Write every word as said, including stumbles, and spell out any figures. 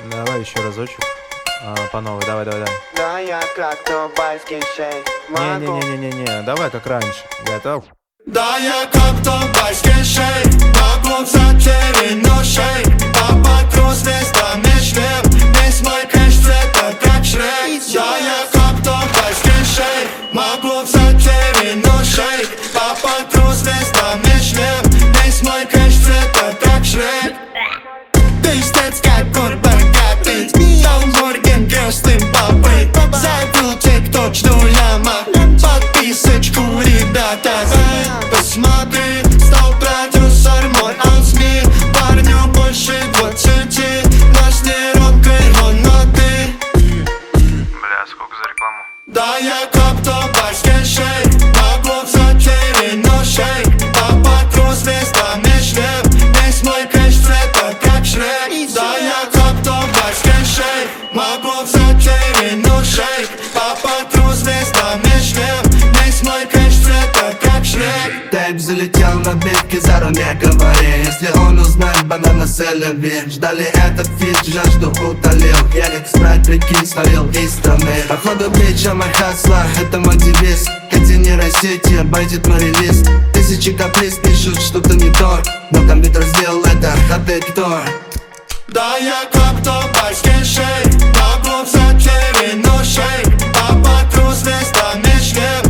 Давай еще разочек. А, по новой, давай, давай, давай. Да, я как дубайский шейх. Могу Не-не-не-не-не, давай как раньше. Готов? Да, я как дубайский шейх. Могу затерянный шейк. Папа трус, звезда шлем. Весь мой кэш цвета как Шрек. Да, я как дубайский шейх. Могу затерянный шейк. Папа трус, звезда шлем. Весь мой кэш цвета как Шрек. Пиздец, как он богатый. Ламборгин крестным папой. Забил тик-ток, жду ляма. Подписочку, ребята. Посмотри, стал продюсер мой ансми. Парню больше двадцати. Наш не рок-н-ролл, но ты. Бля, сколько за рекламу? Да, я как дубайский шейх. Могу затерянный шейк. Папа трус, звезда шлем. Весь мой кэш цвета как Шрек. Да, я как дубайский шейх. Могу затерянный шейк. Папа трус, звезда шлем. Весь мой кэш цвета как Шрек. Тейп залетел на битке, заранее говори. Если он узнает, банана селеви. Ждали этот фит, жажду утолил. Я как спрайт, прикинь, словил из страны. Походу бича, мой хасла, это мой девиз. Хотя нейросети обойдет мой релиз. Тысячи каприз пишут что-то не то, но компьютер сделал это, а ты кто? Да, я как дубайский шейх. Могу затерянный шейк. Папа трус, звезда шлем.